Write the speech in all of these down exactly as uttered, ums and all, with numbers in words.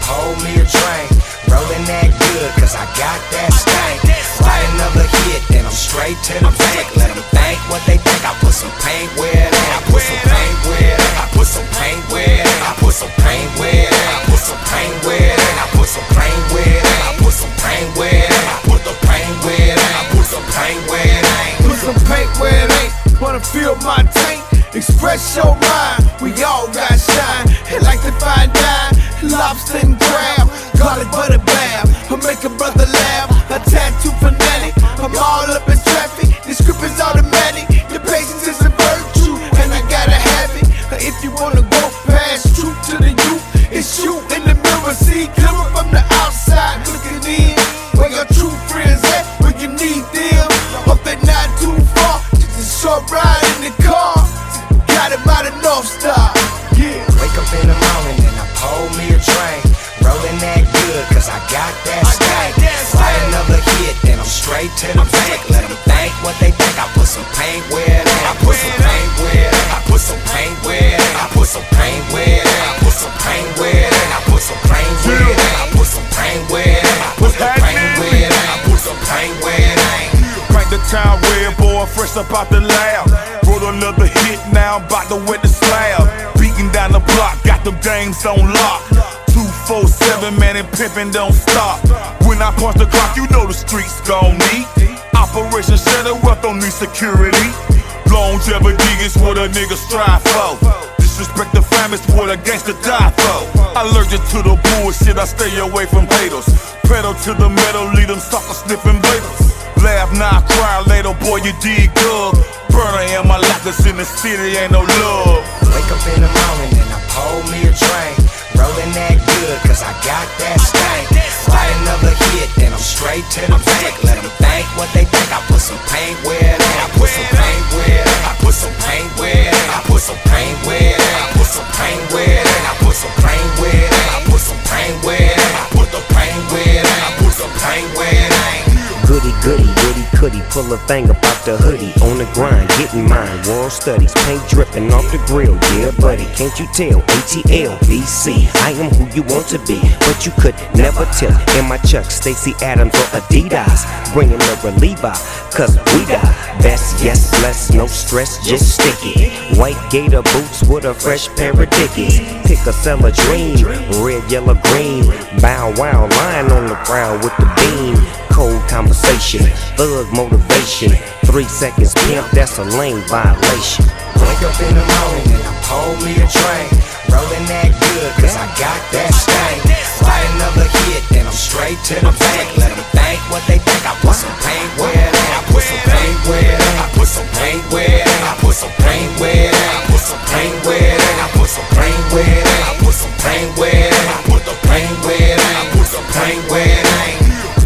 pour me a drink. Rolling that good, cause I got that stank. Write another hit, then I'm straight to the bank. Let them think what they think. I put some paint where it ain't. I put some paint where it ain't. I put some paint where it ain't. I put some paint where it ain't. I put some paint where it ain't. I put some paint where it ain't. I put some paint where it ain't. I put the paint where it ain't. I put some paint where it ain't. Put some paint where it ain't. Wanna feel my tank? Express your mind. We all got shine. And like to find dime, lobster and crab, garlic butter bath. I make a brother laugh. A tattoo fanatic. I'm all up in traffic. This script is automatic. Your patience is a virtue, and I gotta have it. If you wanna go past truth to the youth, it's you in the mirror. See clearer from the outside looking in. Where your true friends at? Where you need them. Hope they're not too far. Just a short ride in the car. Got it by the North Star. Yeah. Wake up in the morning and I pour me a drink. Rolling that good, cause I got that stank. Write another hit, then I'm straight to the bank. Let them think what they think. I put some paint where it ain't. I put some paint where it ain't. I put some paint where it ain't. I put some paint where it ain't. I put some paint where it ain't. I put some paint where it ain't. I put some paint where it ain't. I put some paint where it ain't. I put some paint where it ain't. Crank the town red, boy, fresh up out the lab. Wrote another hit, now I'm about to wet the slab. Beating down the block, got them games on lock. two four seven, man, and pimpin' don't stop. When I punch the clock, you know the streets gon' need. Operation Shadow Wealth don't need security. Longevity is what a nigga strive for. Disrespect the famous, what a gangster die for. Allergic to the bullshit, I stay away from haters. Pedal to the metal, lead them sucker sniffing bladers. Laugh now, cry later, boy, you dig good. Burner in my lockers in the city, ain't no love. Wake up in the morning and I pour me a drink. Rolling that good, cause I got that stank. Write another hit, then I'm straight to the bank. Let them think what they think. I put some paint where it ain't. I put some paint where it ain't. I put some paint where it ain't. I put some paint where it ain't. I put some paint where it ain't. I put some paint where it ain't. I put some paint where it ain't. I put the paint where it ain't. I put some paint where it ain't. Goody, goody, goody, goody, pull a thing about the hoodie. On the grind, getting mine, world studies, paint dripping off the grill. Yeah, buddy, can't you tell? A T L, B C, I am who you want to be, but you could never tell. In my Chuck, Stacey Adams or Adidas, bringing the reliever, cause we die. Best, yes, bless, no stress, just stick it. White gator boots with a fresh pair of dickies. Pick a sell a dream, red, yellow, green. Bow wow, lying on the ground with the beam. Cold conversation, thug motivation. Three seconds pimp, that's a lane violation. Wake up in the morning and I pour me a drink. Rolling that good, cause I got that stank. Write another hit, then I'm straight to the bank. Let them think what they think. I put some paint where it ain't. I put some paint where it ain't. I put some paint where it ain't. I put some paint where it ain't. I put some paint where it ain't. I put some paint where it ain't. I put some paint where it ain't. I put the paint where it ain't. I put some paint where it ain't.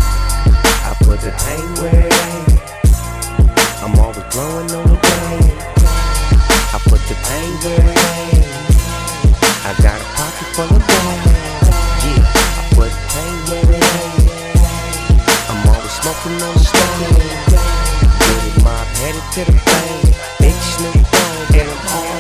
I put the paint where it ain't. I'm always blowing on the pain. I put the pain where it ain't. I got a pocket full of gold. Yeah, I put the pain where it ain't. I'm always smoking on the stone. Good mob headed to the bank. Big Snoop Dogg and I'm all